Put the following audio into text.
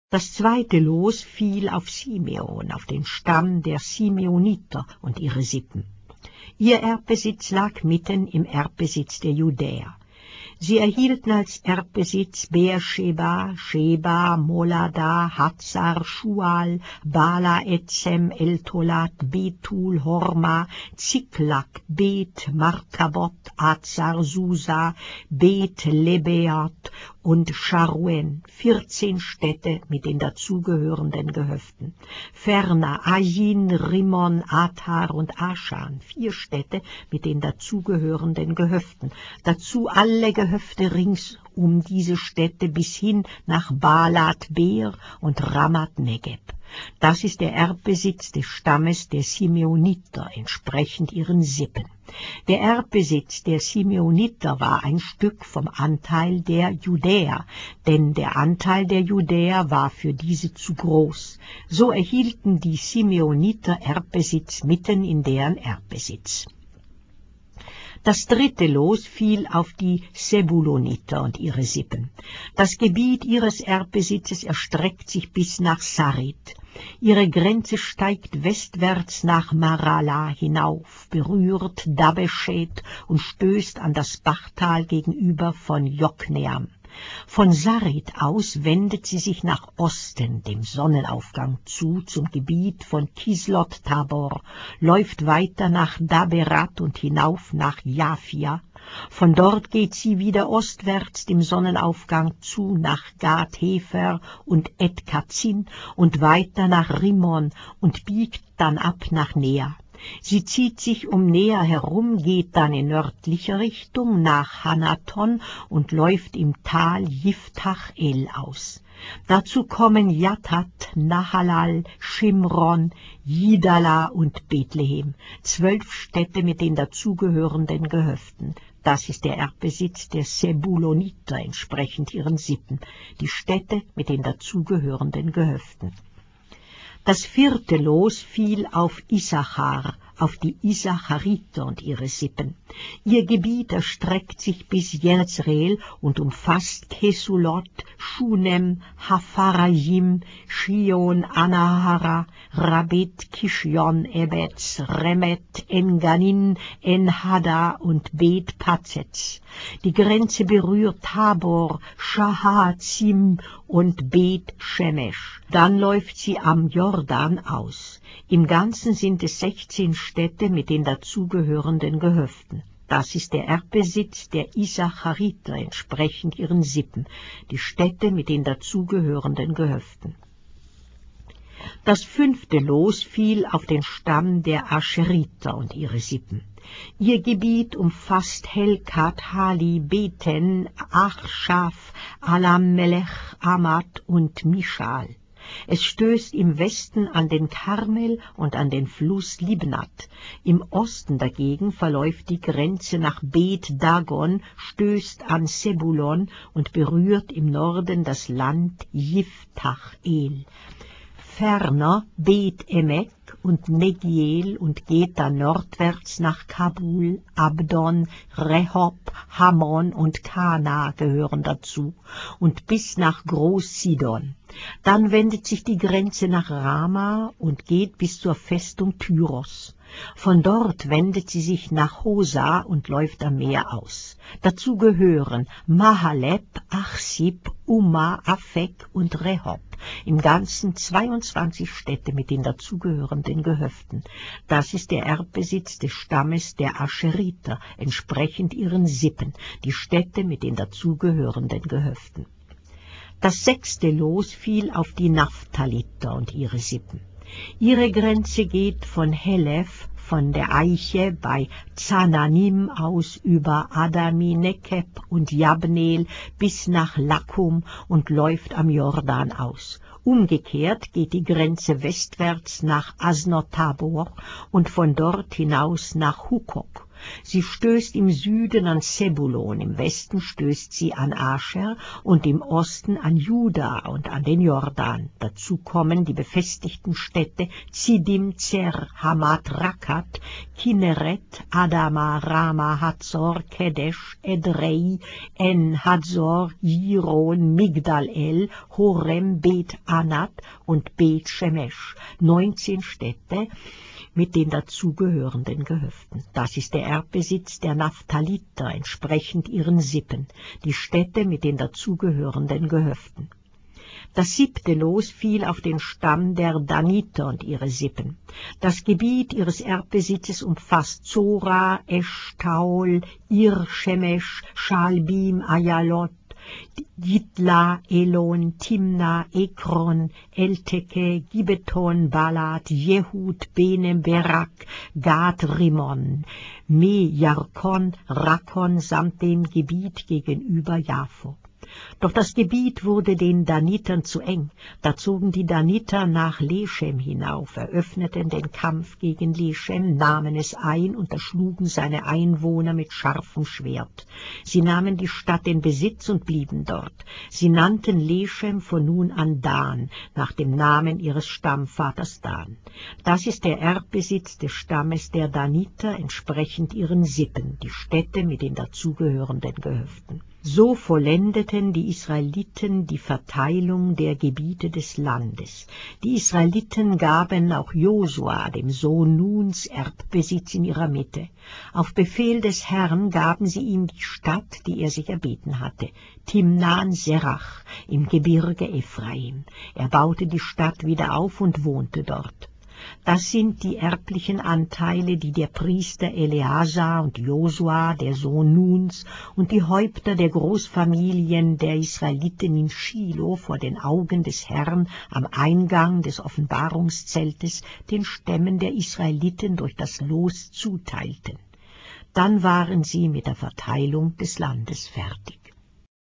Das zweite Los fiel auf Simeon, auf den Stamm der Simeoniter und ihre Sippen. Ihr Erbbesitz lag mitten im Erbbesitz der Judäer. Sie erhielten als Erbbesitz Beersheba, Sheba, Molada, Hazar, Schual, Bala, Etzem, Eltolat, Betul, Horma, Ziklag, Bet, Markabot, Azar, Susa, Bet, Lebeat und Scharuen, 14 Städte mit den dazugehörenden Gehöften. Ferner Ajin, Rimmon, Athar und Aschan, 4 Städte mit den dazugehörenden Gehöften. Dazu alle Gehöfte rings um diese Städte bis hin nach Baalat Beer und Ramat Negeb. Das ist der Erbbesitz des Stammes der Simeoniter, entsprechend ihren Sippen. Der Erbbesitz der Simeoniter war ein Stück vom Anteil der Judäer, denn der Anteil der Judäer war für diese zu groß. So erhielten die Simeoniter Erbbesitz mitten in deren Erbbesitz. Das dritte Los fiel auf die Sebuloniter und ihre Sippen. Das Gebiet ihres Erbbesitzes erstreckt sich bis nach Sarid. Ihre Grenze steigt westwärts nach Marala hinauf, berührt Dabeshet und stößt an das Bachtal gegenüber von Jokneam. Von Sarid aus wendet sie sich nach Osten, dem Sonnenaufgang zu, zum Gebiet von Kislot Tabor, läuft weiter nach Daberat und hinauf nach Jafia. Von dort geht sie wieder ostwärts dem Sonnenaufgang zu nach Gad Hefer und Et Kazin und weiter nach Rimmon und biegt dann ab nach Nea. Sie zieht sich um Nea herum, geht dann in nördlicher Richtung nach Hanaton und läuft im Tal Yiftach El aus. Dazu kommen Yatat, Nahalal, Shimron, Jidala und Bethlehem, 12 Städte mit den dazugehörenden Gehöften. Das ist der Erbbesitz der Sebuloniter, entsprechend ihren Sippen, die Städte mit den dazugehörenden Gehöften. Das vierte Los fiel auf Issachar, auf die Issachariter und ihre Sippen. Ihr Gebiet erstreckt sich bis Jezreel und umfasst Kesulot, Shunem, Hafarajim, Shion, Anahara, Rabit, Kishion, Ebetz, Remet, Enganin, Enhada und Bet Pazetz. Die Grenze berührt Tabor, Shahazim und Bet Shemesh. Dann läuft sie am Jordan aus. Im Ganzen sind es 16 Städte mit den dazugehörenden Gehöften. Das ist der Erbbesitz der Issachariter, entsprechend ihren Sippen, die Städte mit den dazugehörenden Gehöften. Das fünfte Los fiel auf den Stamm der Ascheriter und ihre Sippen. Ihr Gebiet umfasst Helkat, Hali, Beten, Achschaf, Alam-Melech, Amat und Mishal. Es stößt im Westen an den Karmel und an den Fluss Libnat. Im Osten dagegen verläuft die Grenze nach Bet Dagon, stößt an Sebulon und berührt im Norden das Land Yiftach El. Ferner Bet Emek und Negiel und geht dann nordwärts nach Kabul, Abdon, Rehob, Hammon und Kana gehören dazu und bis nach Groß-Sidon. Dann wendet sich die Grenze nach Rama und geht bis zur Festung Tyros. Von dort wendet sie sich nach Hosa und läuft am Meer aus. Dazu gehören Mahaleb, Achsib, Uma, Afek und Rehob. Im Ganzen 22 Städte mit den dazugehörenden Gehöften. Das ist der Erbbesitz des Stammes der Ascheriter, entsprechend ihren Sippen, die Städte mit den dazugehörenden Gehöften. Das sechste Los fiel auf die Naphtaliter und ihre Sippen. Ihre Grenze geht von Helef, von der Eiche bei Zananim aus über Adami, Nekeb und Jabneel bis nach Lakum und läuft am Jordan aus. Umgekehrt geht die Grenze westwärts nach Asnotabor und von dort hinaus nach Hukok. Sie stößt im Süden an Zebulon, im Westen stößt sie an Ascher und im Osten an Juda und an den Jordan. Dazu kommen die befestigten Städte Zidim, Zer, Hamat, Rakat, Kinneret, Adama, Rama, Hazor, Kedesh, Edrei, En, Hazor, Jiron, Migdal-El, Horem, Bet Anat und Bet Shemesh, 19 Städte mit den dazugehörenden Gehöften. Das ist der Erbbesitz der Naphthaliter, entsprechend ihren Sippen, die Städte mit den dazugehörenden Gehöften. Das 7. Los fiel auf den Stamm der Daniter und ihre Sippen. Das Gebiet ihres Erbbesitzes umfasst Zora, Eshtaol, Ir, Shemesh, Schalbim, Ayalot, Jitla, Elon, Timna, Ekron, Elteke, Gibeton, Balat, Jehud, Benem, Berak, Gad, Rimon, Me, Jarkon, Rakon samt dem Gebiet gegenüber Jaffo. Doch das Gebiet wurde den Danitern zu eng. Da zogen die Daniter nach Lechem hinauf, eröffneten den Kampf gegen Lechem, nahmen es ein und erschlugen seine Einwohner mit scharfem Schwert. Sie nahmen die Stadt in Besitz und blieben dort. Sie nannten Lechem von nun an Dan, nach dem Namen ihres Stammvaters Dan. Das ist der Erbbesitz des Stammes der Daniter, entsprechend ihren Sippen, die Städte mit den dazugehörenden Gehöften. So vollendeten die Israeliten die Verteilung der Gebiete des Landes. Die Israeliten gaben auch Josua, dem Sohn Nuns, Erbbesitz in ihrer Mitte. Auf Befehl des Herrn gaben sie ihm die Stadt, die er sich erbeten hatte, Timnan Serach im Gebirge Ephraim. Er baute die Stadt wieder auf und wohnte dort. Das sind die erblichen Anteile, die der Priester Eleazar und Josua, der Sohn Nuns, und die Häupter der Großfamilien der Israeliten in Schilo vor den Augen des Herrn am Eingang des Offenbarungszeltes den Stämmen der Israeliten durch das Los zuteilten. Dann waren sie mit der Verteilung des Landes fertig.